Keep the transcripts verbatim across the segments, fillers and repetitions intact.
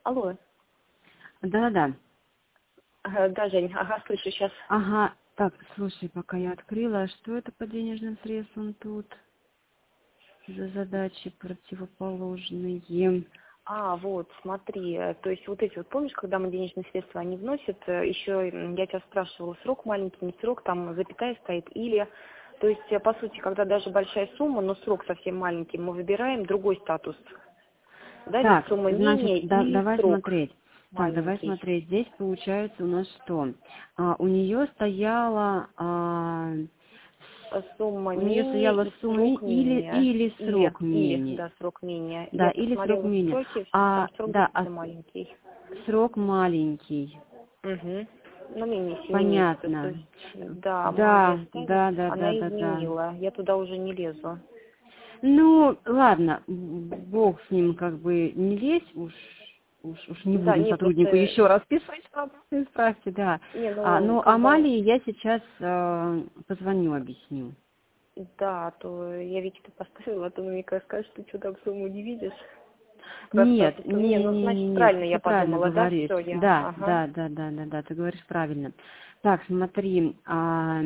Алло. Да-да-да. Ага, да, Жень, ага, слышу сейчас. Ага, так, слушай, пока я открыла, а что это по денежным средствам тут за задачи противоположные? А, вот, смотри, э, то есть вот эти вот, помнишь, когда мы денежные средства, они вносят, э, еще м, я тебя спрашивала, срок маленький, не срок, там запятая стоит, или, то есть, э, по сути, когда даже большая сумма, но срок совсем маленький, мы выбираем другой статус, да, здесь Так, сумма значит, менее да, или давай срок смотреть. Так, давай маленький. смотреть. Здесь получается у нас что? А, у нее стояла, а, Э, Сумма у нее менее стояла и сумма ми- срок или, менее, или или, срок или, менее. да, срок менее. Да, Я или срок посмотрела менее. сроки, там А, срок да, а действительно маленький. срок маленький. Угу. Ну, менее семи месяцев. То Понятно. есть, да, маме Да, оставила, да, да, да, она да, да. изменила. Я туда уже не лезу. Ну, ладно, бог с ним, как бы не лезь, уж, уж, уж не Да, будем не, сотруднику просто... еще раз писать, пожалуйста, исправьте, да. Не, А, ну, ну, как бы... Амалии я сейчас э, позвоню, объясню. Да, а то я Вике-то поставила, а то мне скажет, что что там сумму не видишь. Просто... Нет, Не, не, ну, не, не, значит, нет, правильно ты я все правильно подумала, да? говоришь. Все, я... Да, Ага. да, да, да, да, да, ты говоришь правильно. Так, смотри, а,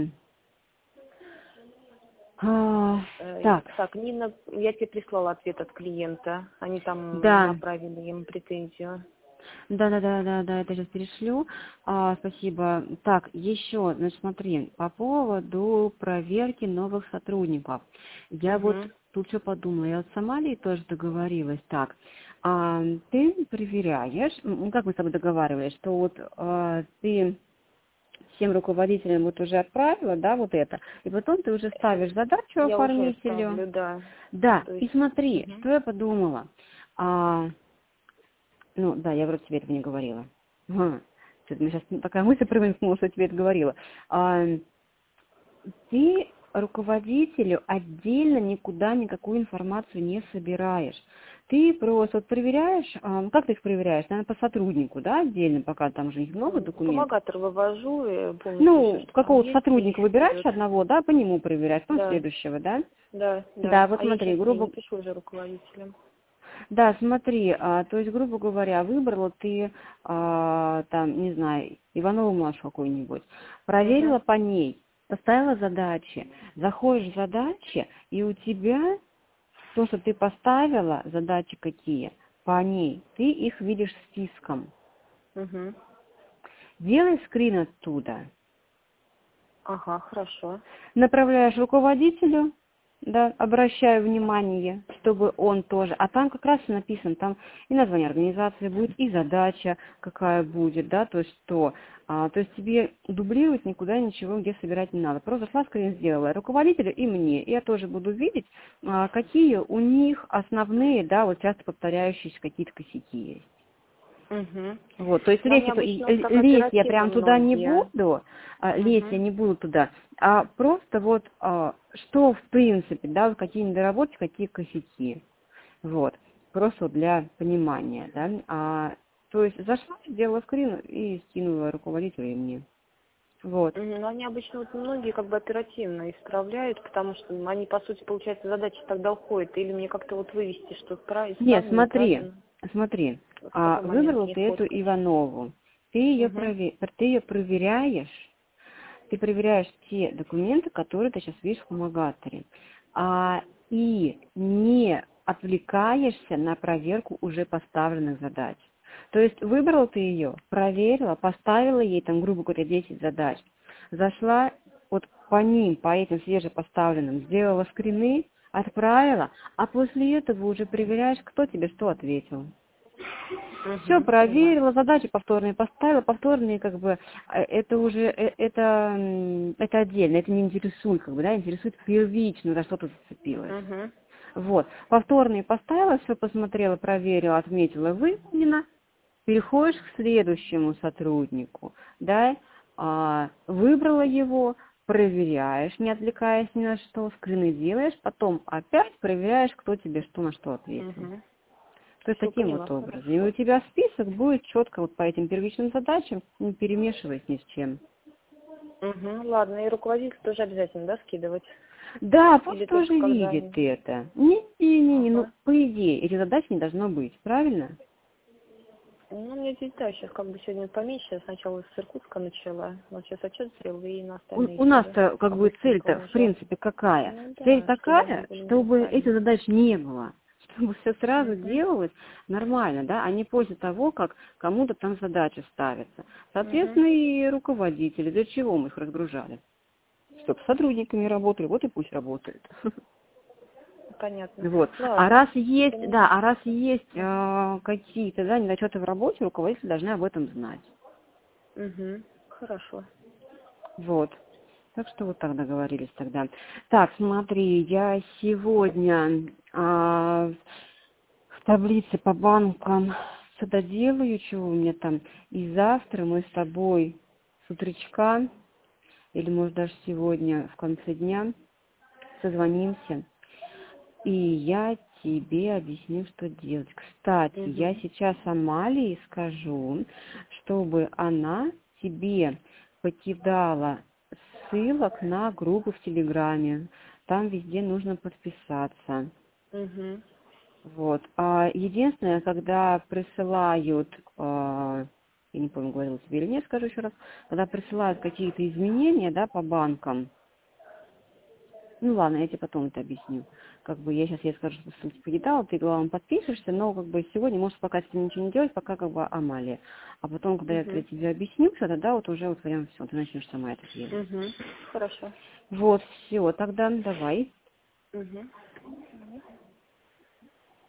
а, Э, так, Так, Нина, я тебе прислала ответ от клиента. Они там да. направили им претензию. Да, да, да, да, да, это сейчас перешлю. А, спасибо. Так, еще, значит, смотри, по поводу проверки новых сотрудников. Я вот Угу. тут что подумала, я вот с Амалией тоже договорилась. Так, а, ты проверяешь, ну, как мы с тобой договаривались, что вот а, ты всем руководителям вот уже отправила, да, вот это, и потом ты уже ставишь задачу Я уже оформителю. ставлю, да. Да, То и есть... смотри, Угу. что я подумала. А, ну, да, я вроде тебе этого не говорила. Ага. Что-то мне сейчас такая мысль промелькнула, что я тебе это говорила. А, ты руководителю отдельно никуда никакую информацию не собираешь. Ты просто вот проверяешь, а, ну, как ты их проверяешь? Наверное, по сотруднику, да, отдельно, пока там же у них много документов. Помогатор вывожу и полностью все, Ну, что там какого-то есть, и сотрудника выбираешь вперед. одного, да, по нему проверяешь, потом Да, следующего, да? да, да. Да, вот А я смотри, сейчас не, не грубо пишу уже руководителям. Да, смотри, а, то есть, грубо говоря, выбрала ты, а, там, не знаю, Иванову Машу какую-нибудь, Угу, проверила по ней, поставила задачи, заходишь в задачи, и у тебя то, что ты поставила, задачи какие, по ней, ты их видишь списком. угу. Делай скрин оттуда. Ага, хорошо. Направляешь руководителю, да, обращаю внимание, чтобы он тоже, а там как раз и написано, там и название организации будет, и задача какая будет, да, то есть что, а, то есть тебе дублировать никуда ничего, где собирать не надо, просто зашла, скрин сделала руководителю и мне, и я тоже буду видеть, а, какие у них основные, да, вот часто повторяющиеся какие-то косяки есть. Угу. Вот, то есть Но они лезть, обычно вот как лезть я оперативно прям туда не многие. буду, а, лезть я Угу, не буду туда, а просто вот а, что в принципе, да, вот какие недоработки, какие косяки, вот, просто вот для понимания, да, а, то есть зашла, сделала скрин и скинула руководителю и мне, вот. но они обычно вот многие как бы оперативно исправляют, потому что ну, они, по сути, получается, задача тогда уходит. Или мне как-то вот вывести, что прав- Нет, исправлено, смотри, неправильно. смотри, Вот в а, такой момент выбрала не ты эту фоткать. Иванову, ты ее, Угу, прове... ты ее проверяешь. Ты проверяешь те документы, которые ты сейчас видишь в фумагаторе, а, и не отвлекаешься на проверку уже поставленных задач. То есть выбрала ты ее, проверила, поставила ей там, грубо говоря, десять задач, зашла вот по ним, по этим свежепоставленным, сделала скрины, отправила, а после этого уже проверяешь, кто тебе что ответил. Все угу, поняла. проверила, задачи повторные поставила, повторные как бы э, это уже э, это м, это отдельно, это не интересует как бы, да, интересует первично, за что ты зацепилась. Угу. Вот, повторные поставила, все посмотрела, проверила, отметила, выполнено, переходишь к следующему сотруднику, да, а, выбрала его, проверяешь, не отвлекаясь ни на что, скрины делаешь, потом опять проверяешь, кто тебе что на что ответил. Угу. То есть Все таким поняла, вот образом. И у хорошо. тебя список будет четко вот по этим первичным задачам, не перемешиваясь ни с чем. Угу, ладно, и руководитель тоже обязательно, да, скидывать? Да, пусть Или только тоже когда видит они... это. Не-не-не, ну, Ага. по идее, этих задач не должно быть, правильно? меня здесь, да, сейчас как бы сегодня поменьше. Я сначала с Иркутска начала. Вот сейчас отчет сделал, и на У, остальные у нас-то как бы цель-то, в уже. принципе, какая? Ну Цель да, чтобы они такая, были чтобы универсальны. этих задач не было. Чтобы все сразу Мгм. делалось нормально, да, а не после того, как кому-то там задача ставится. Мгм. Соответственно, и руководители, для чего мы их разгружали? Чтобы с сотрудниками работали, вот и пусть работают. Понятно. Вот. А Ладно. раз есть, Поняла. да, а раз есть Мгм. э, какие-то, да, недочеты в работе, руководители должны об этом знать. Мгм. Хорошо. Вот. Так что вот так договорились тогда. Так, смотри, я сегодня а, в таблице по банкам что-то делаю, чего у меня там. И завтра мы с тобой с утречка, или может даже сегодня в конце дня, созвонимся. И я тебе объясню, что делать. Кстати, я Мгм. сейчас Амалии скажу, чтобы она тебе покидала ссылок на группу в Телеграме. Там везде нужно подписаться. Мгм. Вот. А единственное, когда присылают, а, я не помню, говорила тебе или нет, скажу еще раз, когда присылают какие-то изменения, да, по банкам, ну ладно, я тебе потом это объясню. Как бы я сейчас ей скажу, что ссылки покидала, ты, главное, подпишешься, но как бы сегодня можешь пока с этим ничего не делать, пока как бы Амалия. А потом, когда я это Мгм. тебе объясню, тогда вот уже вот прям все, ты начнешь сама это делать. Мгм. Хорошо. Вот, все, тогда давай. Мгм.